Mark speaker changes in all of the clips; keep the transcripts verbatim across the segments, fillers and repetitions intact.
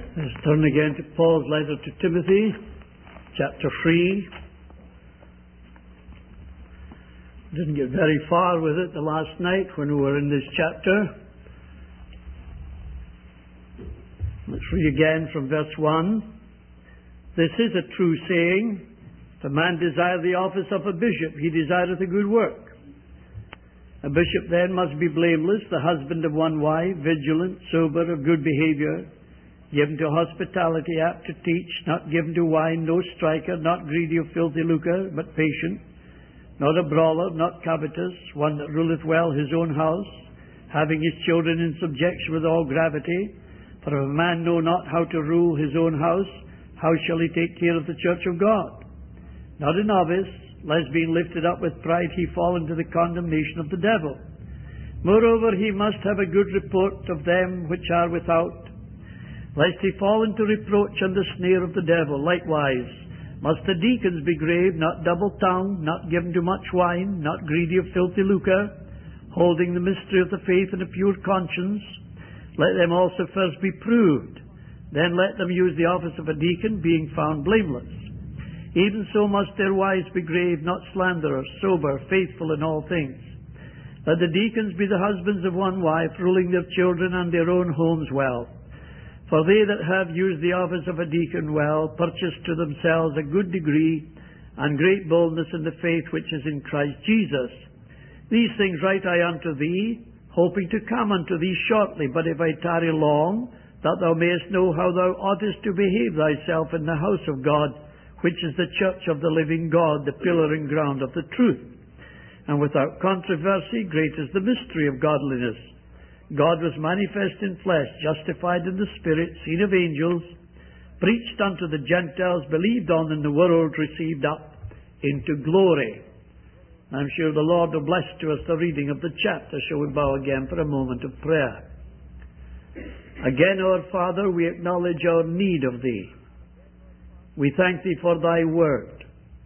Speaker 1: Let's turn again to Paul's letter to Timothy, chapter three. Didn't get very far with it the last night when we were in this chapter. Let's read again from verse one. This is a true saying, if a man desire the office of a bishop, he desireth a good work. A bishop then must be blameless, the husband of one wife, vigilant, sober, of good behaviour, given to hospitality, apt to teach, not given to wine, no striker, not greedy of filthy lucre, but patient, not a brawler, not covetous, one that ruleth well his own house, having his children in subjection with all gravity. For if a man know not how to rule his own house, how shall he take care of the church of God? Not a novice, lest being lifted up with pride he fall into the condemnation of the devil. Moreover, he must have a good report of them which are without, lest he fall into reproach and the snare of the devil. Likewise, must the deacons be grave, not double-tongued, not given to much wine, not greedy of filthy lucre, holding the mystery of the faith in a pure conscience. Let them also first be proved. Then let them use the office of a deacon, being found blameless. Even so must their wives be grave, not slanderers, sober, faithful in all things. Let the deacons be the husbands of one wife, ruling their children and their own homes well. For they that have used the office of a deacon well, purchase to themselves a good degree and great boldness in the faith which is in Christ Jesus. These things write I unto thee, hoping to come unto thee shortly. But if I tarry long, that thou mayest know how thou oughtest to behave thyself in the house of God, which is the church of the living God, the pillar and ground of the truth. And without controversy, great is the mystery of godliness. God was manifest in flesh, justified in the Spirit, seen of angels, preached unto the Gentiles, believed on in the world, received up into glory. I'm sure the Lord will bless to us the reading of the chapter. Shall we bow again for a moment of prayer? Again, our Father, we acknowledge our need of Thee. We thank Thee for Thy Word.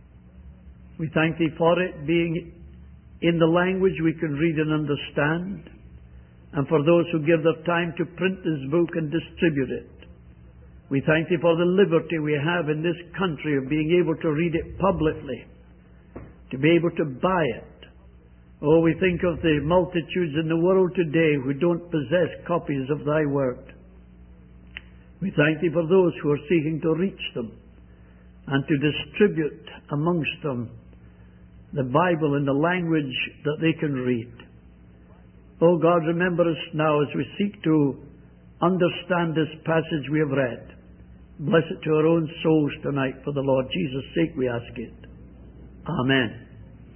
Speaker 1: We thank Thee for it being in the language we can read and understand, and for those who give their time to print this book and distribute it. We thank Thee for the liberty we have in this country of being able to read it publicly, to be able to buy it. Oh, we think of the multitudes in the world today who don't possess copies of Thy Word. We thank Thee for those who are seeking to reach them and to distribute amongst them the Bible in the language that they can read. Oh God, remember us now as we seek to understand this passage we have read. Bless it to our own souls tonight. For the Lord Jesus' sake we ask it. Amen.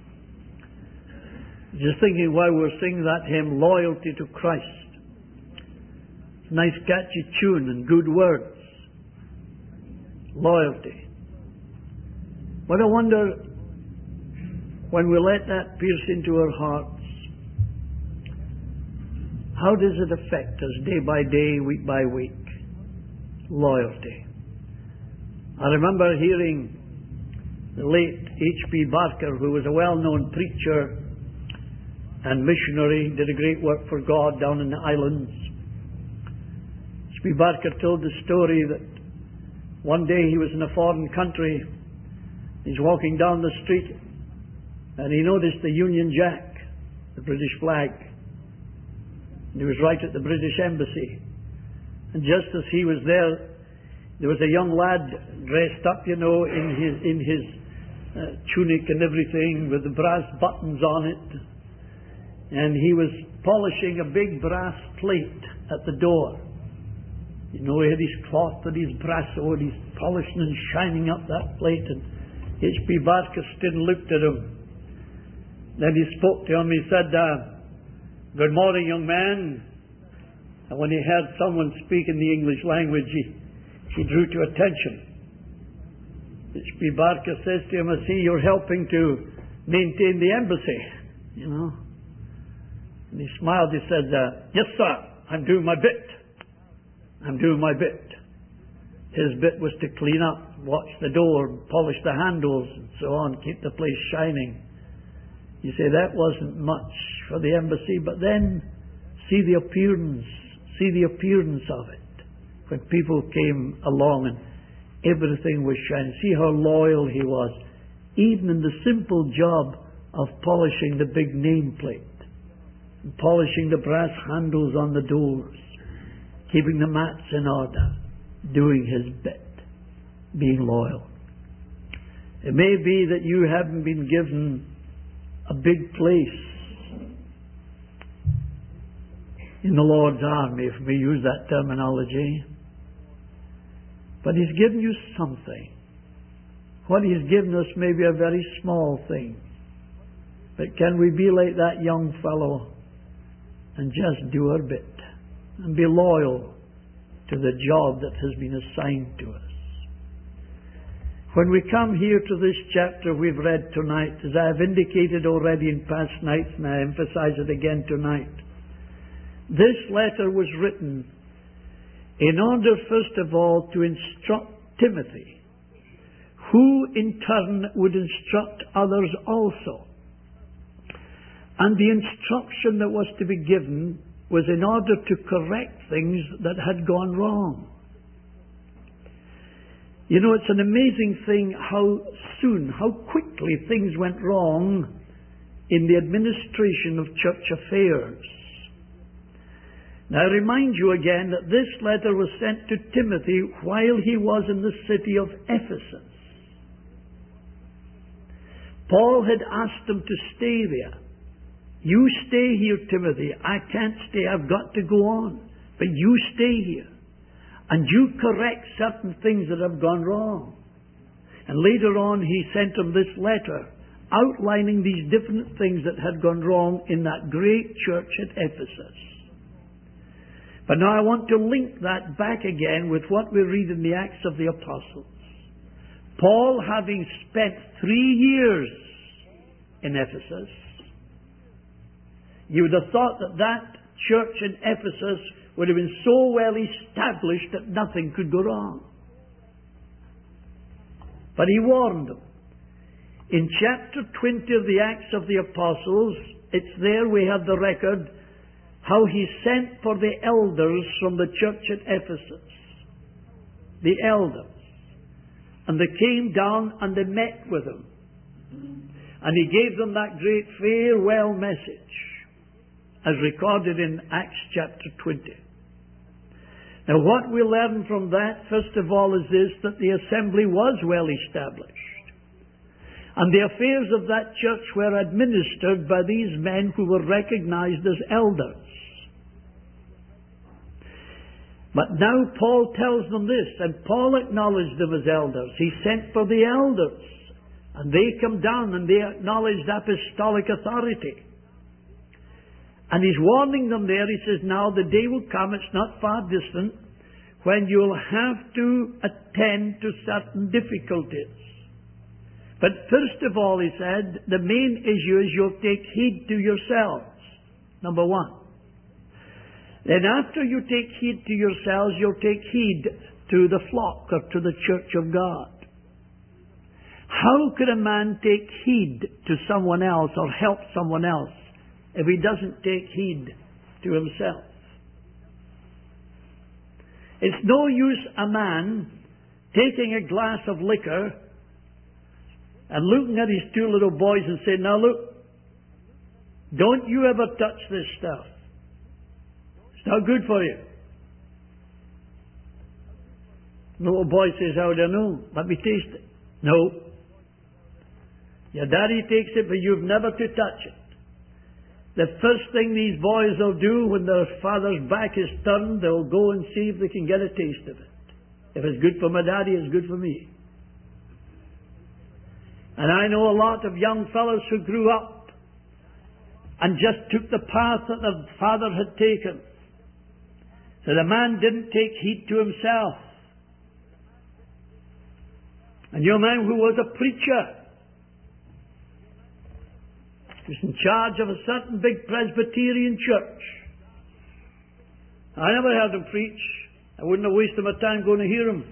Speaker 1: Just thinking while we were singing that hymn, Loyalty to Christ. It's a nice catchy tune and good words. Loyalty. But I wonder, when we let that pierce into our hearts, how does it affect us day by day, week by week? Loyalty. I remember hearing the late H P Barker, who was a well-known preacher and missionary, did a great work for God down in the islands. H P Barker told the story that one day he was in a foreign country. He's walking down the street and he noticed the Union Jack, the British flag. And he was right at the British Embassy. And just as he was there, there was a young lad dressed up, you know, in his in his uh, tunic and everything, with the brass buttons on it. And he was polishing a big brass plate at the door. You know, he had his cloth and his brass on, he's polishing and shining up that plate. And H P Barker stood and looked at him. Then he spoke to him. He said, uh, "Good morning, young man." And when he heard someone speak in the English language, he, he drew to attention. H P Barker says to him, "I see you're helping to maintain the embassy, you know." And he smiled. He said, uh, "Yes, sir, I'm doing my bit. I'm doing my bit." His bit was to clean up, watch the door, polish the handles, and so on, keep the place shining. You say that wasn't much for the embassy, but then see the appearance, see the appearance of it. when people came along and everything was shining. See how loyal he was, even in the simple job of polishing the big nameplate, and polishing the brass handles on the doors, keeping the mats in order, doing his bit, being loyal. It may be that you haven't been given a big place in the Lord's army, if we use that terminology, but He's given you something. What He's given us may be a very small thing, but can we be like that young fellow and just do our bit and be loyal to the job that has been assigned to us? When we come here to this chapter we've read tonight, as I have indicated already in past nights, and I emphasize it again tonight, this letter was written in order, first of all, to instruct Timothy, who in turn would instruct others also. And the instruction that was to be given was in order to correct things that had gone wrong. You know, it's an amazing thing how soon, how quickly things went wrong in the administration of church affairs. Now I remind you again that this letter was sent to Timothy while he was in the city of Ephesus. Paul had asked him to stay there. You stay here, Timothy. I can't stay. I've got to go on. But you stay here. And you correct certain things that have gone wrong. And later on he sent him this letter outlining these different things that had gone wrong in that great church at Ephesus. But now I want to link that back again with what we read in the Acts of the Apostles. Paul, having spent three years in Ephesus, you would have thought that that church in Ephesus would have been so well established that nothing could go wrong. But he warned them. In chapter twenty of the Acts of the Apostles, it's there we have the record how he sent for the elders from the church at Ephesus. The elders. And they came down and they met with him. And he gave them that great farewell message, as recorded in Acts chapter twenty. Now what we learn from that, first of all, is this, that the assembly was well established. And the affairs of that church were administered by these men who were recognized as elders. But now Paul tells them this, and Paul acknowledged them as elders. He sent for the elders, and they come down and they acknowledged apostolic authority. And he's warning them there. He says, now the day will come, it's not far distant, when you'll have to attend to certain difficulties. But first of all, he said, the main issue is you'll take heed to yourselves. Number one. Then after you take heed to yourselves, you'll take heed to the flock or to the church of God. How could a man take heed to someone else or help someone else if he doesn't take heed to himself? It's no use a man taking a glass of liquor and looking at his two little boys and saying, now look, don't you ever touch this stuff. It's not good for you. The little boy says, how do I know? Let me taste it. No. Your daddy takes it, but you've never to touch it. The first thing these boys will do when their father's back is turned, they'll go and see if they can get a taste of it. If it's good for my daddy, it's good for me. And I know a lot of young fellows who grew up and just took the path that their father had taken. So the man didn't take heed to himself. And your man who was a preacher, was in charge of a certain big Presbyterian church. I never heard him preach. I wouldn't have wasted my time going to hear him.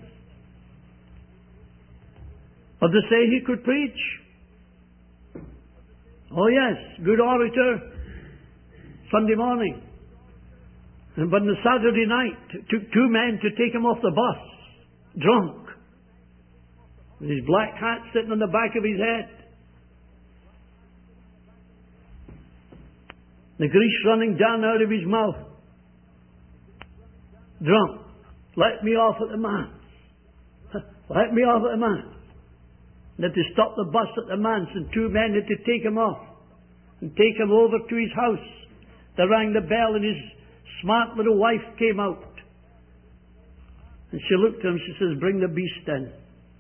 Speaker 1: But they say he could preach. Oh yes, good orator. Sunday morning. But on the Saturday night, it took two men to take him off the bus, drunk, with his black hat sitting on the back of his head, the grease running down out of his mouth, drunk. Let me off at the manse. Let me off at the manse. They had to stop the bus at the manse, and two men had to take him off and take him over to his house. They rang the bell, and his smart little wife came out. And she looked at him, she says, "Bring the beast in.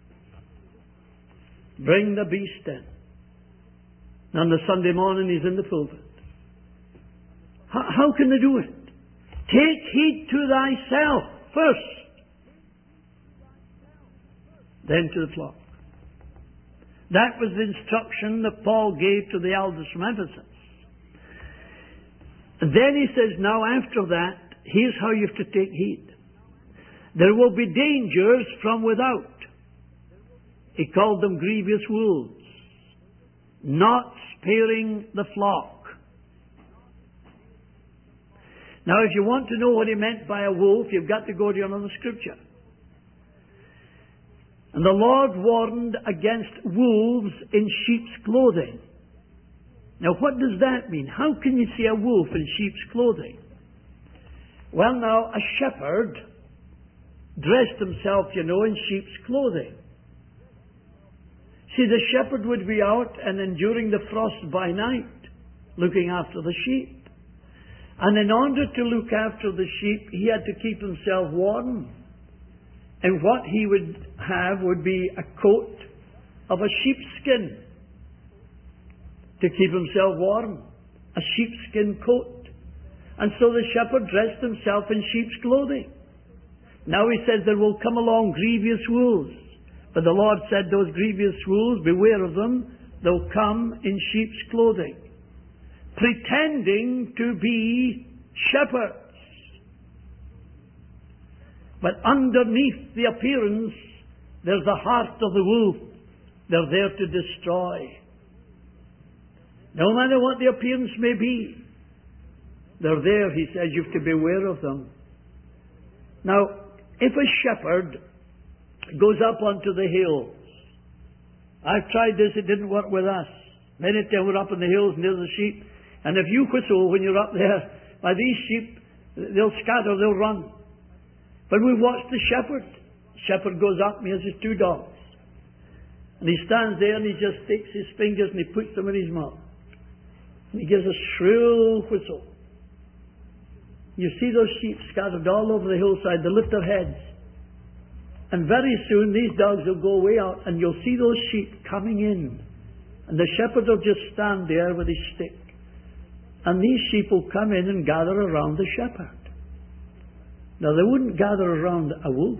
Speaker 1: Bring the beast in." And on the Sunday morning, he's in the pulpit. How, how can they do it? Take heed to thyself first, then to the flock. That was the instruction that Paul gave to the elders from Ephesus. And then he says, now after that, here's how you have to take heed. There will be dangers from without. He called them grievous wolves, not sparing the flock. Now, if you want to know what he meant by a wolf, you've got to go to another scripture. And the Lord warned against wolves in sheep's clothing. Now, what does that mean? How can you see a wolf in sheep's clothing? Well, now, a shepherd dressed himself, you know, in sheep's clothing. See, the shepherd would be out and enduring the frost by night, looking after the sheep. And in order to look after the sheep, he had to keep himself warm. And what he would have would be a coat of a sheepskin to keep himself warm. A sheepskin coat. And so the shepherd dressed himself in sheep's clothing. Now he says there will come along grievous wolves. But the Lord said, those grievous wolves, beware of them. They'll come in sheep's clothing, pretending to be shepherds. But underneath the appearance, there's the heart of the wolf. They're there to destroy. No matter what the appearance may be, they're there, he says, you have to beware of them. Now, if a shepherd goes up onto the hills, I've tried this, it didn't work with us. Many times we're up in the hills near the sheep, and if you whistle when you're up there, by these sheep, they'll scatter, they'll run. But we've watched the shepherd. The shepherd goes up and he has his two dogs. And he stands there and he just takes his fingers and he puts them in his mouth. And he gives a shrill whistle. You see those sheep scattered all over the hillside. They lift their heads. And very soon these dogs will go way out and you'll see those sheep coming in. And the shepherd will just stand there with his stick. And these sheep will come in and gather around the shepherd. Now, they wouldn't gather around a wolf.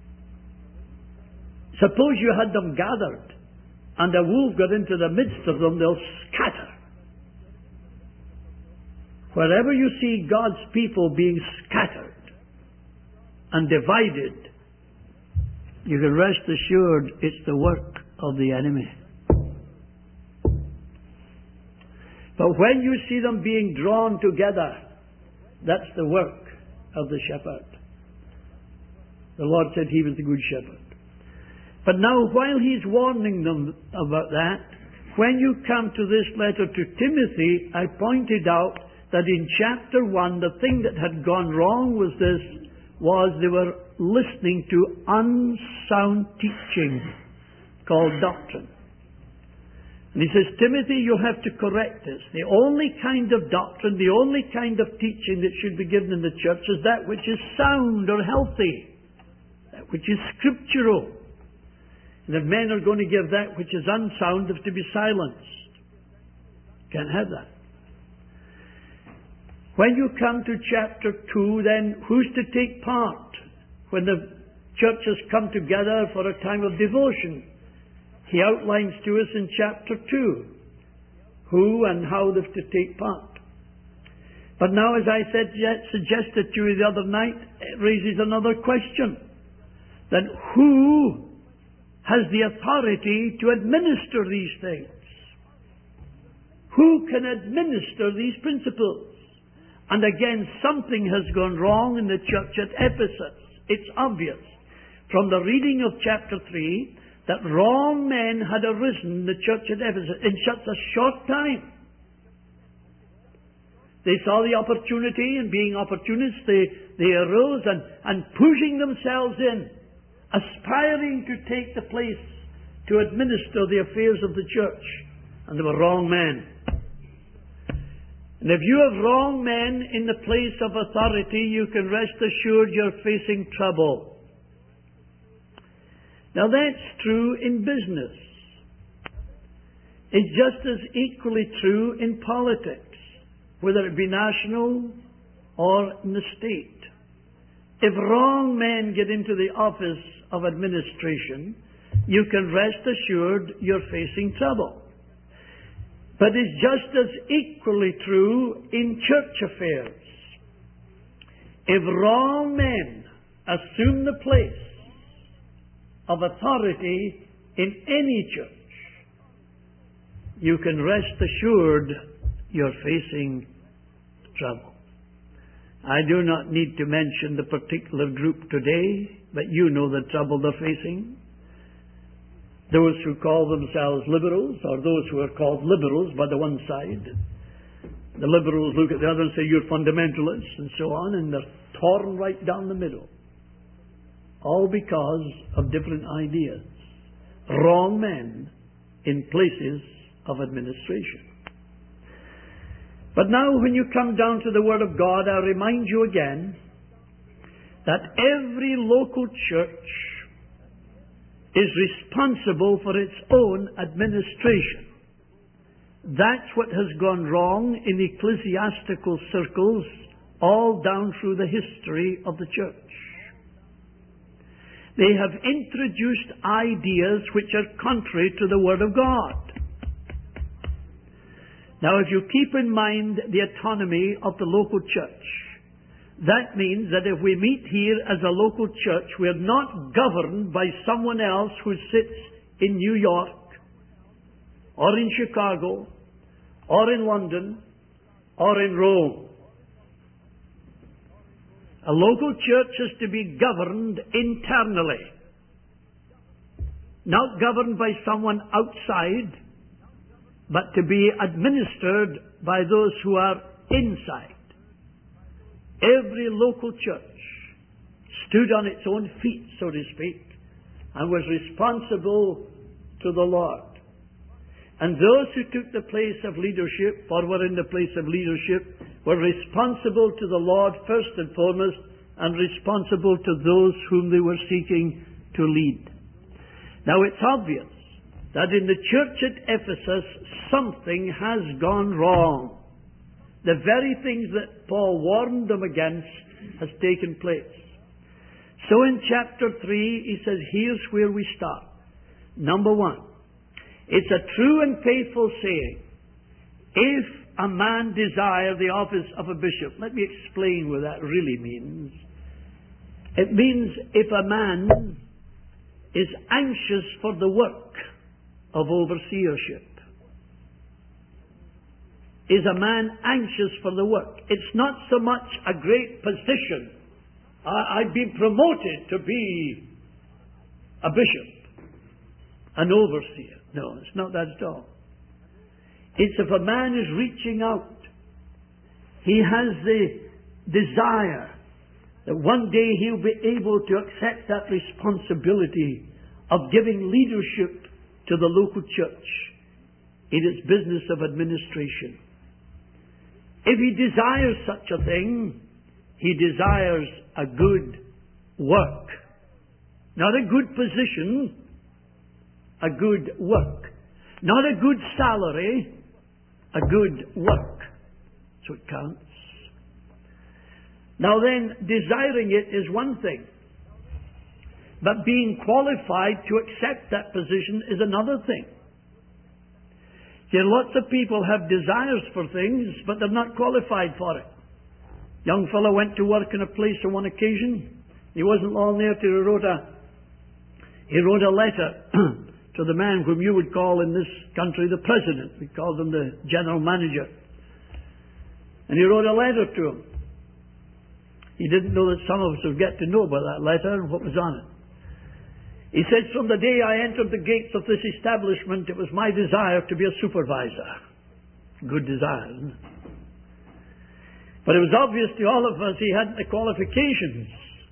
Speaker 1: Suppose you had them gathered and a wolf got into the midst of them, they'll scatter. Wherever you see God's people being scattered and divided, you can rest assured it's the work of the enemy. But when you see them being drawn together, that's the work of the shepherd. The Lord said he was the good shepherd. But now, while he's warning them about that, when you come to this letter to Timothy, I pointed out that in chapter one, the thing that had gone wrong was this, was they were listening to unsound teaching called doctrine. And he says, Timothy, you have to correct this. The only kind of doctrine, the only kind of teaching that should be given in the church is that which is sound or healthy, that which is scriptural. And if men are going to give that which is unsound, they have to be silenced. Can't have that. When you come to chapter two, then who's to take part when the church has come together for a time of devotion? He outlines to us in chapter two who and how they've to take part. But now, as I said, suggested to you the other night, it raises another question. Then who has the authority to administer these things? Who can administer these principles? And again, something has gone wrong in the church at Ephesus. It's obvious from the reading of chapter three that wrong men had arisen in the church at Ephesus in such a short time. They saw the opportunity, and being opportunists, they, they arose and, and pushing themselves in, aspiring to take the place to administer the affairs of the church. And they were wrong men. And if you have wrong men in the place of authority, you can rest assured you're facing trouble. Now that's true in business. It's just as equally true in politics, whether it be national or in the state. If wrong men get into the office of administration, you can rest assured you're facing trouble. But it's just as equally true in church affairs. If wrong men assume the place of authority in any church, you can rest assured you're facing trouble. I do not need to mention the particular group today, but you know the trouble they're facing. Those who call themselves liberals, or those who are called liberals by the one side. The liberals look at the other and say, you're fundamentalists, and so on, and they're torn right down the middle. All because of different ideas. Wrong men in places of administration. But now when you come down to the Word of God, I remind you again that every local church is responsible for its own administration. That's what has gone wrong in ecclesiastical circles all down through the history of the church. They have introduced ideas which are contrary to the Word of God. Now, if you keep in mind the autonomy of the local church, that means that if we meet here as a local church, we are not governed by someone else who sits in New York, or in Chicago, or in London, or in Rome. A local church is to be governed internally, not governed by someone outside, but to be administered by those who are inside. Every local church stood on its own feet, so to speak, and was responsible to the Lord. And those who took the place of leadership, or were in the place of leadership, were responsible to the Lord first and foremost, and responsible to those whom they were seeking to lead. Now it's obvious that in the church at Ephesus, something has gone wrong. The very things that Paul warned them against has taken place. So in chapter three, he says, here's where we start. Number one, it's a true and faithful saying, if a man desire the office of a bishop. Let me explain what that really means. It means if a man is anxious for the work of overseership. Is a man anxious for the work? It's not so much a great position. I, I've been promoted to be a bishop, an overseer. No, it's not that at all. It's if a man is reaching out, he has the desire that one day he'll be able to accept that responsibility of giving leadership to the local church in its business of administration. If he desires such a thing, he desires a good work. Not a good position, a good work. Not a good salary, a good work. So it counts. Now then, desiring it is one thing. But being qualified to accept that position is another thing. See, lots of people have desires for things, but they're not qualified for it. Young fellow went to work in a place on one occasion. He wasn't long there till he wrote a, he wrote a letter to the man whom you would call in this country the president. We call them the general manager. And he wrote a letter to him. He didn't know that some of us would get to know about that letter and what was on it. He said, from the day I entered the gates of this establishment, it was my desire to be a supervisor. Good desire, isn't it? But it was obvious to all of us he hadn't the qualifications.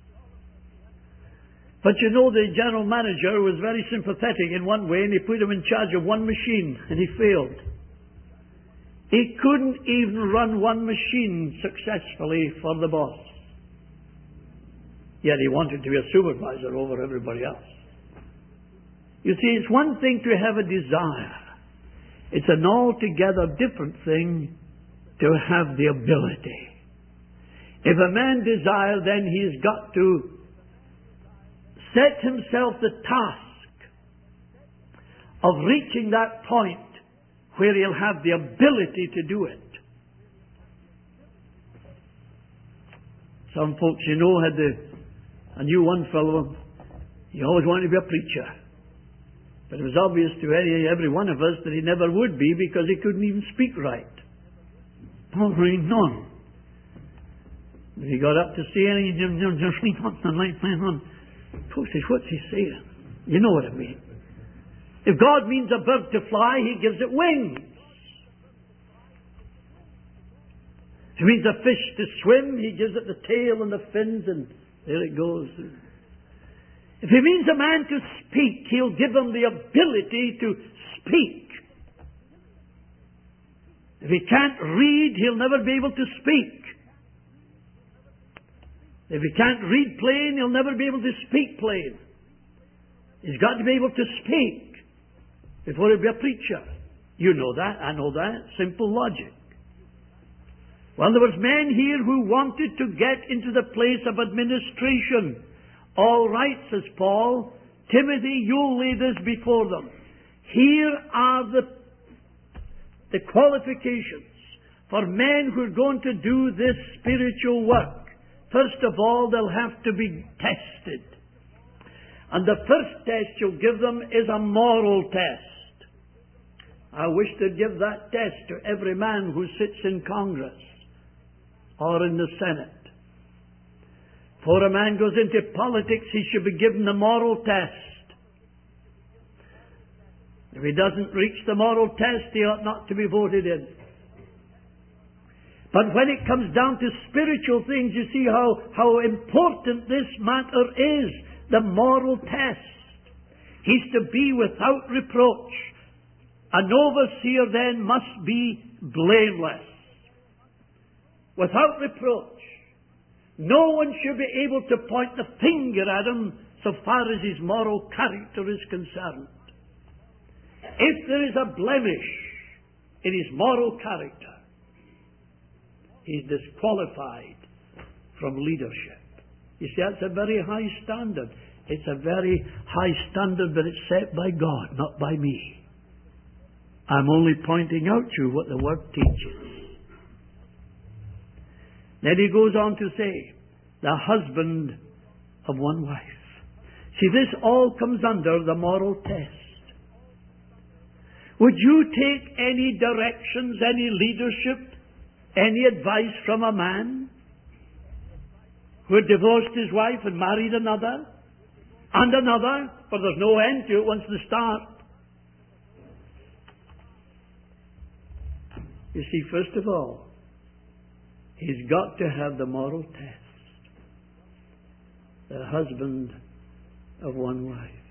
Speaker 1: But you know, the general manager was very sympathetic in one way, and he put him in charge of one machine, and he failed. He couldn't even run one machine successfully for the boss. Yet he wanted to be a supervisor over everybody else. You see, it's one thing to have a desire. It's an altogether different thing to have the ability. If a man desires, then he's got to set himself the task of reaching that point where he'll have the ability to do it. Some folks, you know, had the, I knew one fellow, he always wanted to be a preacher. But it was obvious to any, every one of us that he never would be because he couldn't even speak right. Not really none. When he got up to say anything, just sleep on the light on. Folks says, what's he saying? You know what I mean. If God means a bird to fly, he gives it wings. If he means a fish to swim, he gives it the tail and the fins, and there it goes. If he means a man to speak, he'll give him the ability to speak. If he can't read, he'll never be able to speak. If he can't read plain, he'll never be able to speak plain. He's got to be able to speak before he'll be a preacher. You know that, I know that. Simple logic. Well, there was men here who wanted to get into the place of administration. All right, says Paul. Timothy, you'll lay this before them. Here are the, the qualifications for men who are going to do this spiritual work. First of all, they'll have to be tested. And the first test you'll give them is a moral test. I wish they'd give that test to every man who sits in Congress or in the Senate. Before a man goes into politics, he should be given the moral test. If he doesn't reach the moral test, he ought not to be voted in. But when it comes down to spiritual things, you see how, how important this matter is, the moral test. He's to be without reproach. An overseer then must be blameless. Without reproach. No one should be able to point the finger at him so far as his moral character is concerned. If there is a blemish in his moral character, he's disqualified from leadership. You see, that's a very high standard. It's a very high standard, but it's set by God, not by me. I'm only pointing out to you what the Word teaches. Then he goes on to say, the husband of one wife. See, this all comes under the moral test. Would you take any directions, any leadership, any advice from a man who had divorced his wife and married another, and another, for there's no end to it once they start? You see, first of all, he's got to have the moral test. The husband of one wife.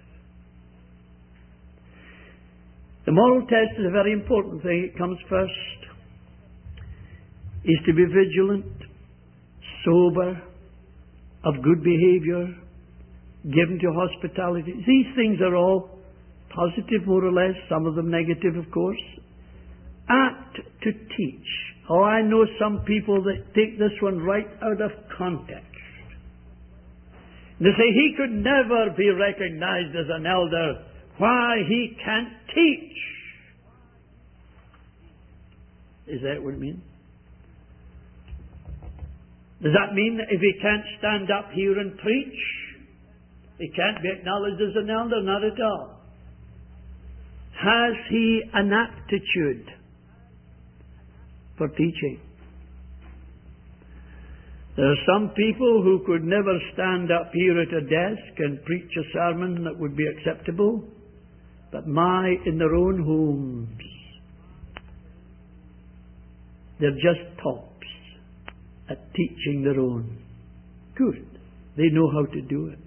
Speaker 1: The moral test is a very important thing. It comes first. He's to be vigilant, sober, of good behavior, given to hospitality. These things are all positive, more or less, some of them negative, of course. Apt to teach. Oh, I know some people that take this one right out of context. They say he could never be recognized as an elder. Why? He can't teach. Is that what it means? Does that mean that if he can't stand up here and preach, he can't be acknowledged as an elder? Not at all. Has he an aptitude for teaching? There are some people who could never stand up here at a desk and preach a sermon that would be acceptable, but my, in their own homes, they're just tops at teaching their own. Good. They know how to do it.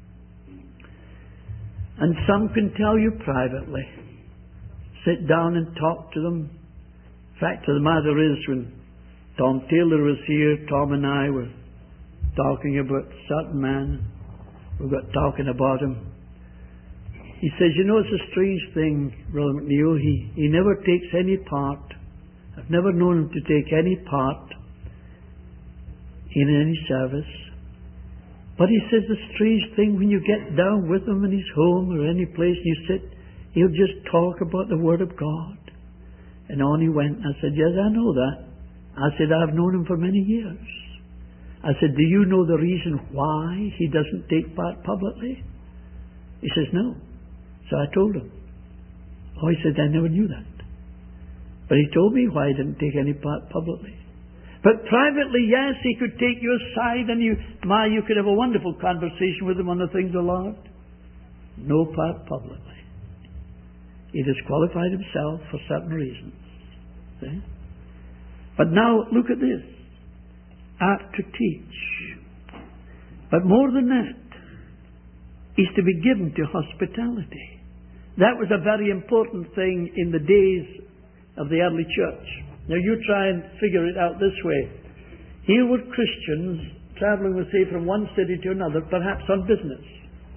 Speaker 1: And some can tell you privately. Sit down and talk to them. Fact of the matter is, when Tom Taylor was here, Tom and I were talking about a certain man. We got talking about him. He says, you know, it's a strange thing, Brother McNeil. He, he never takes any part. I've never known him to take any part in any service. But he says the strange thing, when you get down with him in his home or any place and you sit, he'll just talk about the Word of God. And on he went. I said, yes, I know that. I said, I've known him for many years. I said, do you know the reason why he doesn't take part publicly? He says, no. So I told him. Oh, he said, I never knew that. But he told me why he didn't take any part publicly. But privately, yes, he could take you aside and you, my, you could have a wonderful conversation with him on the things of the Lord. No part publicly. He disqualified himself for certain reasons. See? But now, look at this. Apt to teach. But more than that, is to be given to hospitality. That was a very important thing in the days of the early church. Now you try and figure it out this way. Here were Christians travelling, we say, from one city to another, perhaps on business.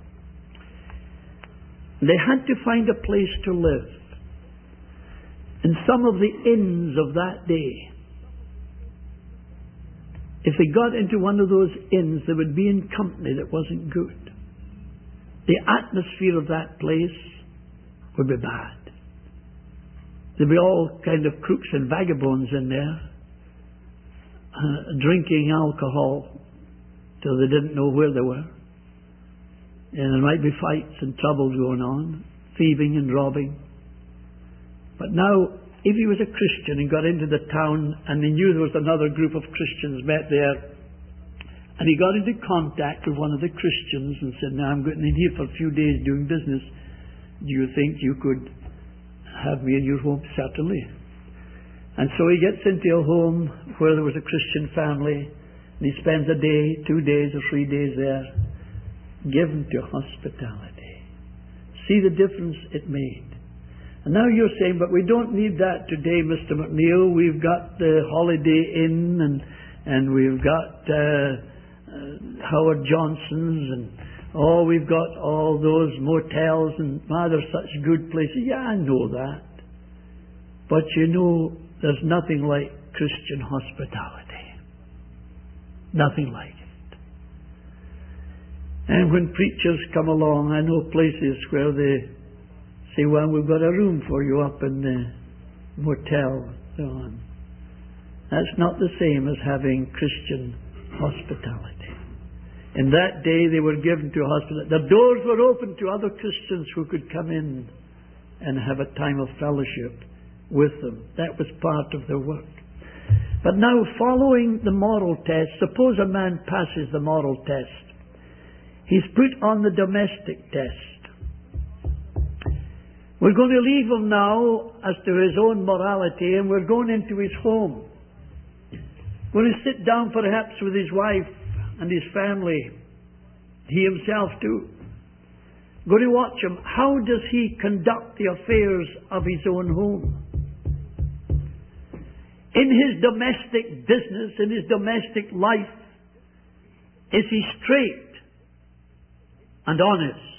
Speaker 1: They had to find a place to live. And some of the inns of that day, if they got into one of those inns, they would be in company that wasn't good. The atmosphere of that place would be bad. There'd be all kind of crooks and vagabonds in there, uh, drinking alcohol till they didn't know where they were. And there might be fights and troubles going on, thieving and robbing. But now, if he was a Christian and got into the town and he knew there was another group of Christians met there, and he got into contact with one of the Christians and said, now I'm going in here for a few days doing business. Do you think you could have me in your home? Certainly. And so he gets into a home where there was a Christian family, and he spends a day, two days or three days there, given to hospitality. See the difference it made. And now you're saying, but we don't need that today, Mister McNeil. We've got the Holiday Inn, and and we've got uh, uh, Howard Johnson's, and oh, we've got all those motels, and ah, they're such good places. Yeah, I know that. But you know, there's nothing like Christian hospitality. Nothing like it. And when preachers come along, I know places where they say, well, we've got a room for you up in the motel, and so on. That's not the same as having Christian hospitality. In that day, they were given to hospitality. The doors were open to other Christians who could come in and have a time of fellowship with them. That was part of their work. But now, following the moral test, suppose a man passes the moral test. He's put on the domestic test. We're going to leave him now as to his own morality, and we're going into his home. We're going to sit down perhaps with his wife and his family, he himself too. Going to watch him. How does he conduct the affairs of his own home? In his domestic business, in his domestic life, is he straight and honest?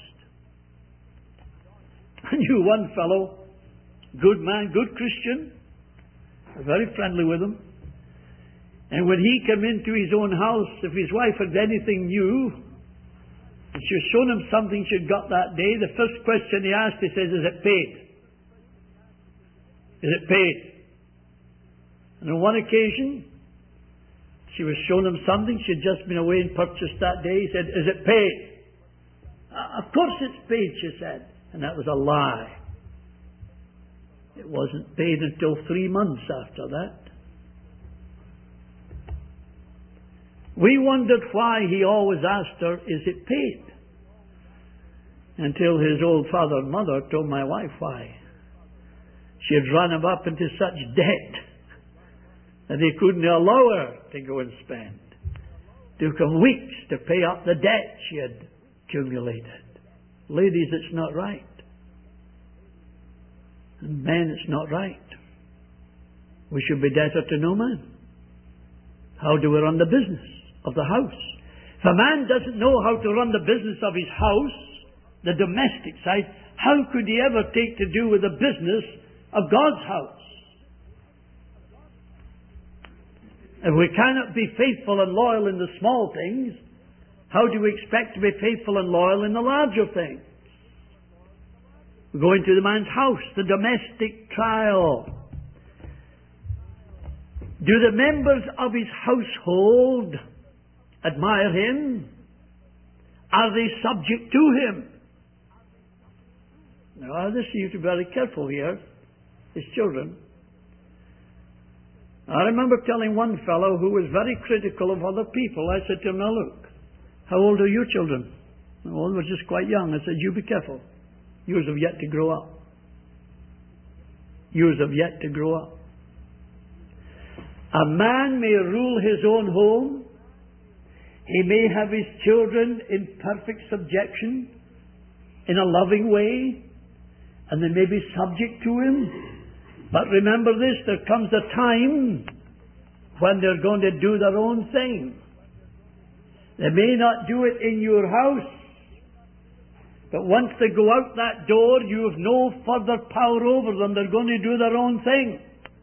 Speaker 1: I knew one fellow, good man, good Christian, very friendly with him. And when he came into his own house, if his wife had anything new, and she was showing him something she'd got that day, the first question he asked, he says, is it paid? Is it paid? And on one occasion, she was showing him something she'd just been away and purchased that day. He said, is it paid? Uh, of course it's paid, she said. And that was a lie. It wasn't paid until three months after that. We wondered why he always asked her, is it paid? Until his old father and mother told my wife why. She had run him up into such debt that he couldn't allow her to go and spend. It took him weeks to pay up the debt she had accumulated. Ladies, it's not right. And men, it's not right. We should be debtor to no man. How do we run the business of the house? If a man doesn't know how to run the business of his house, the domestic side, how could he ever take to do with the business of God's house? If we cannot be faithful and loyal in the small things, how do we expect to be faithful and loyal in the larger things? We go into the man's house, the domestic trial. Do the members of his household admire him? Are they subject to him? Now, this you have to be very careful here. His children. I remember telling one fellow who was very critical of other people, I said to him, now look, how old are your children? Well, they were just quite young. I said, you be careful. Yours have yet to grow up. Yours have yet to grow up. A man may rule his own home. He may have his children in perfect subjection, in a loving way, and they may be subject to him. But remember this, there comes a time when they're going to do their own thing. They may not do it in your house, but once they go out that door, you have no further power over them. They're going to do their own thing.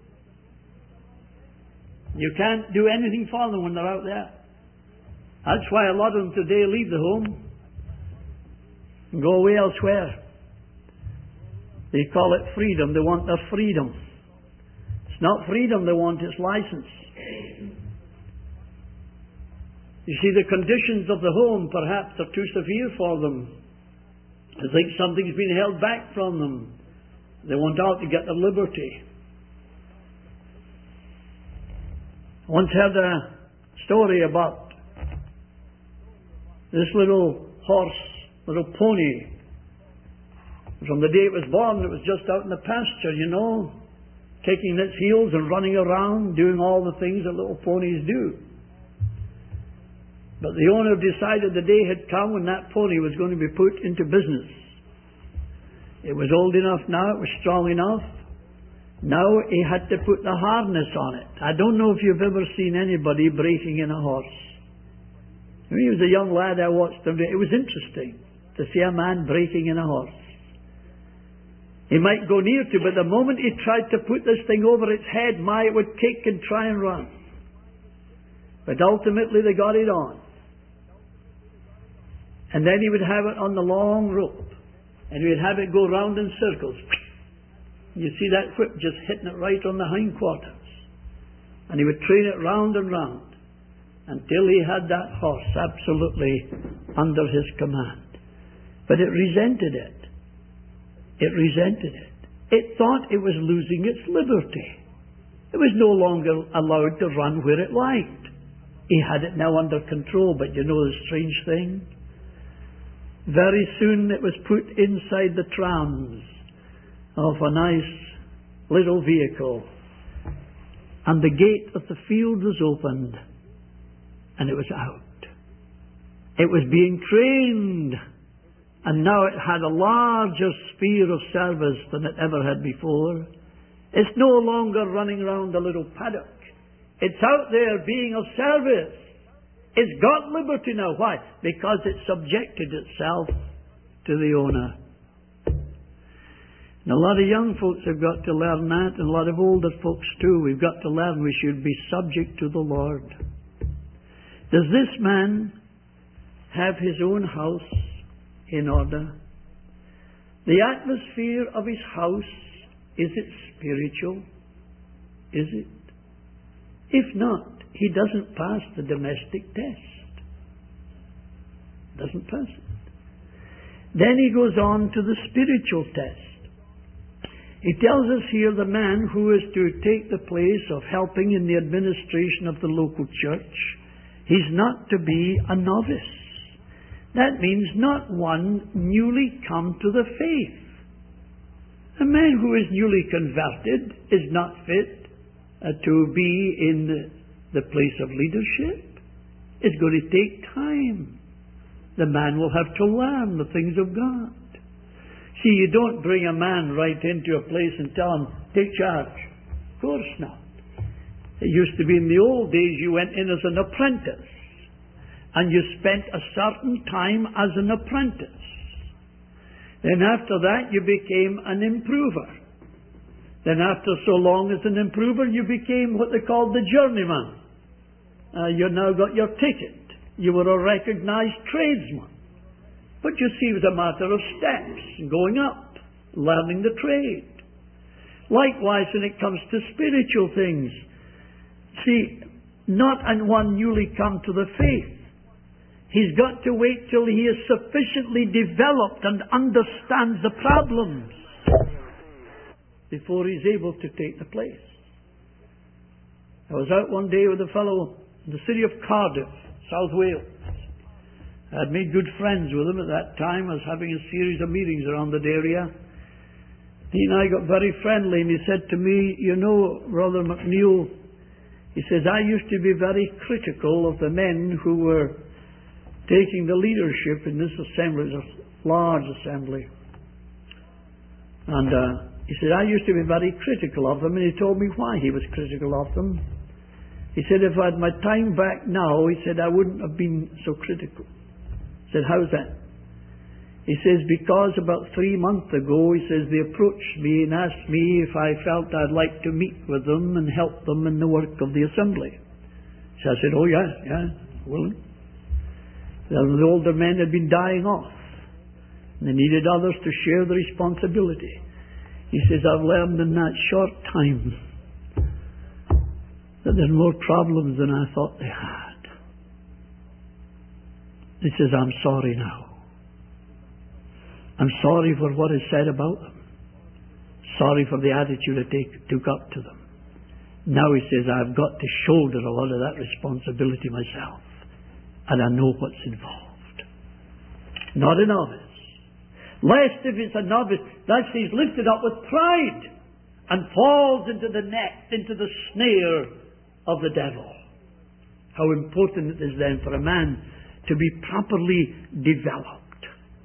Speaker 1: You can't do anything for them when they're out there. That's why a lot of them today leave the home and go away elsewhere. They call it freedom. They want their freedom. It's not freedom they want, it's license. You see, the conditions of the home perhaps are too severe for them. They think something's been held back from them. They want out to get their liberty. I once heard a story about this little horse, little pony. From the day it was born, it was just out in the pasture, you know, kicking its heels and running around, doing all the things that little ponies do. But the owner decided the day had come when that pony was going to be put into business. It was old enough now, it was strong enough. Now he had to put the harness on it. I don't know if you've ever seen anybody breaking in a horse. When he was a young lad, I watched him. It was interesting to see a man breaking in a horse. He might go near to, but the moment he tried to put this thing over its head, my, it would kick and try and run. But ultimately they got it on. And then he would have it on the long rope. And he would have it go round in circles. You see that whip just hitting it right on the hindquarters. And he would train it round and round until he had that horse absolutely under his command. But it resented it. It resented it. It thought it was losing its liberty. It was no longer allowed to run where it liked. He had it now under control, but you know the strange thing? Very soon it was put inside the trams of a nice little vehicle, and the gate of the field was opened, and it was out. It was being trained. And now it had a larger sphere of service than it ever had before. It's no longer running around a little paddock. It's out there being of service. It's got liberty now. Why? Because it subjected itself to the owner. And a lot of young folks have got to learn that, and a lot of older folks too. We've got to learn we should be subject to the Lord. Does this man have his own house in order? The atmosphere of his house, is it spiritual? Is it? If not, he doesn't pass the domestic test. Doesn't pass it. Then he goes on to the spiritual test. He tells us here the man who is to take the place of helping in the administration of the local church. He's not to be a novice. That means not one newly come to the faith. A man who is newly converted is not fit uh, to be in the place of leadership. It's going to take time. The man will have to learn the things of God. See, you don't bring a man right into a place and tell him, take charge. Of course not. It used to be in the old days you went in as an apprentice. And you spent a certain time as an apprentice. Then after that you became an improver. Then after so long as an improver you became what they called the journeyman. Uh, you now got your ticket. You were a recognized tradesman. But you see, it was a matter of steps, going up, learning the trade. Likewise, when it comes to spiritual things, see, not an one newly come to the faith. He's got to wait till he is sufficiently developed and understands the problems before he's able to take the place. I was out one day with a fellow in the city of Cardiff, South Wales. I had made good friends with him at that time. I was having a series of meetings around that area. He and I got very friendly, and he said to me, you know, Brother McNeil, he says, I used to be very critical of the men who were taking the leadership in this assembly. It's a large assembly. And uh, he said, I used to be very critical of them, and he told me why he was critical of them. He said, if I had my time back now, he said, I wouldn't have been so critical. I said, how's that? He says, because about three months ago, he says, they approached me and asked me if I felt I'd like to meet with them and help them in the work of the assembly. So I said, oh yeah, yeah, willing. The older men had been dying off. And they needed others to share the responsibility. He says, I've learned in that short time that there's more problems than I thought they had. He says, I'm sorry now. I'm sorry for what is said about them. Sorry for the attitude I take, took up to them. Now he says, I've got to shoulder a lot of that responsibility myself. And I know what's involved. Not a novice. Lest if it's a novice, that he's lifted up with pride and falls into the net, into the snare of the devil. How important it is then for a man to be properly developed.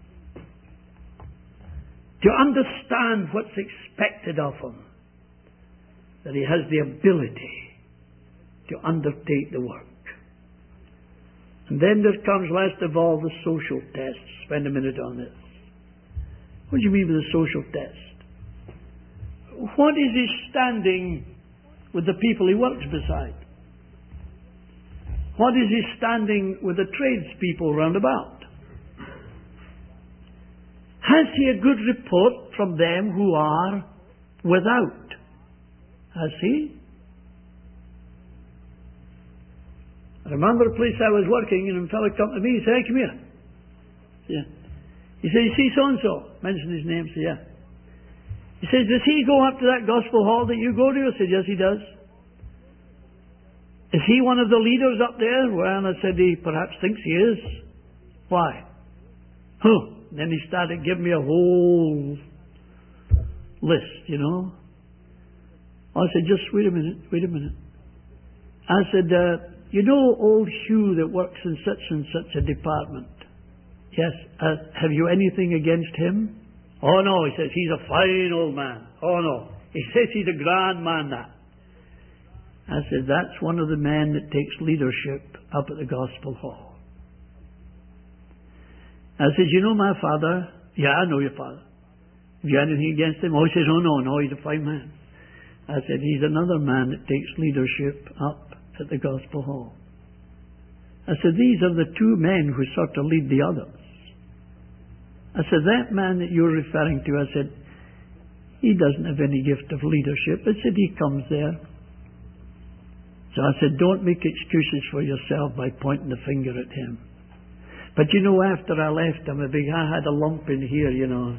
Speaker 1: To understand what's expected of him. That he has the ability to undertake the work. And then there comes, last of all, the social test. Spend a minute on this. What do you mean with the social test? What is his standing with the people he works beside? What is his standing with the tradespeople round about? Has he a good report from them who are without? Has he? I remember a place I was working and a fellow come to me and said, hey, come here. Yeah. He said, you see so-and-so? Mentioned his name, so yeah. He says, does he go up to that gospel hall that you go to? I said, yes, he does. Is he one of the leaders up there? Well, and I said, he perhaps thinks he is. Why? Huh. Then he started giving me a whole list, you know. I said, just wait a minute, wait a minute. I said, uh, you know old Hugh that works in such and such a department? Yes. Uh, have you anything against him? Oh no, he says, he's a fine old man. Oh no. He says he's a grand man, that. I said, that's one of the men that takes leadership up at the gospel hall. I said, you know my father? Yeah, I know your father. Have you anything against him? Oh, he says, oh no, no, he's a fine man. I said, he's another man that takes leadership up at the gospel hall. I said, these are the two men who sort of lead the others. I said, that man that you're referring to, I said, he doesn't have any gift of leadership. I said, he comes there. So I said, don't make excuses for yourself by pointing the finger at him. But you know, after I left him, a big, I had a lump in here, you know.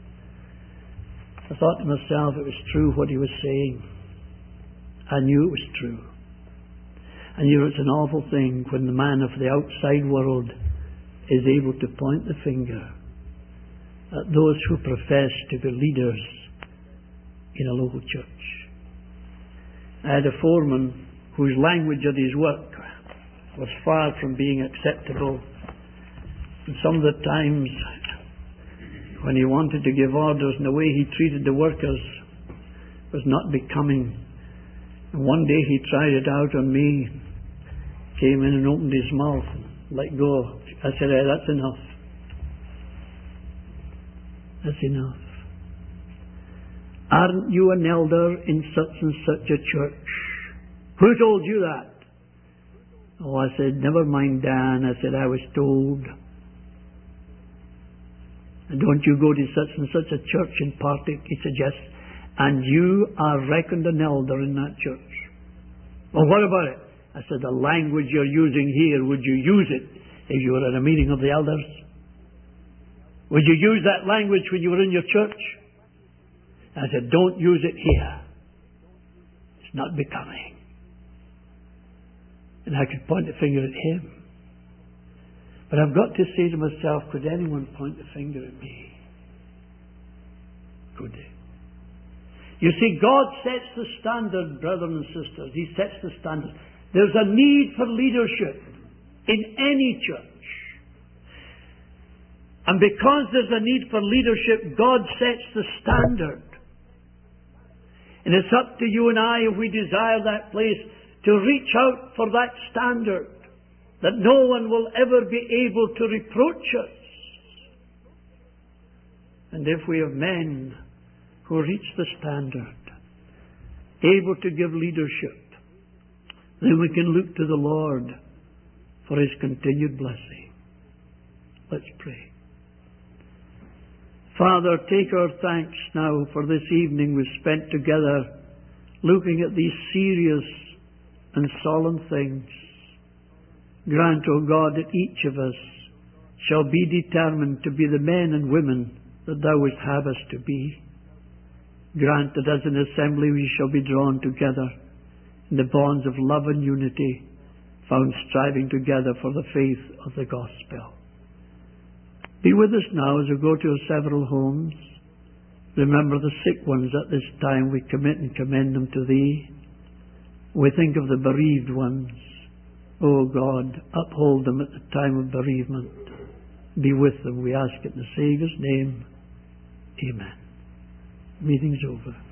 Speaker 1: I thought to myself, it was true what he was saying. I knew it was true. And you know, it's an awful thing when the man of the outside world is able to point the finger at those who profess to be leaders in a local church. I had a foreman whose language at his work was far from being acceptable. And some of the times when he wanted to give orders and the way he treated the workers was not becoming. And one day he tried it out on me, came in and opened his mouth and let go. I said, hey, that's enough. That's enough. Aren't you an elder in such and such a church? Who told you that? Oh, I said, never mind, Dan. I said, I was told. And don't you go to such and such a church in Partick, he suggests, and you are reckoned an elder in that church. Well, what about it? I said, the language you're using here, would you use it if you were at a meeting of the elders? Would you use that language when you were in your church? I said, don't use it here. It's not becoming. And I could point the finger at him. But I've got to say to myself, could anyone point the finger at me? Could they? You see, God sets the standard, brothers and sisters. He sets the standard. There's a need for leadership in any church. And because there's a need for leadership, God sets the standard. And it's up to you and I, if we desire that place, to reach out for that standard, that no one will ever be able to reproach us. And if we have men who reach the standard, able to give leadership, then we can look to the Lord for His continued blessing. Let's pray. Father, take our thanks now for this evening we've spent together looking at these serious and solemn things. Grant, O God, that each of us shall be determined to be the men and women that Thou wouldst have us to be. Grant that as an assembly we shall be drawn together in the bonds of love and unity, found striving together for the faith of the gospel. Be with us now as we go to our several homes. Remember the sick ones at this time. We commit and commend them to Thee. We think of the bereaved ones. O God, uphold them at the time of bereavement. Be with them, we ask it in the Saviour's name. Amen. Meeting's over.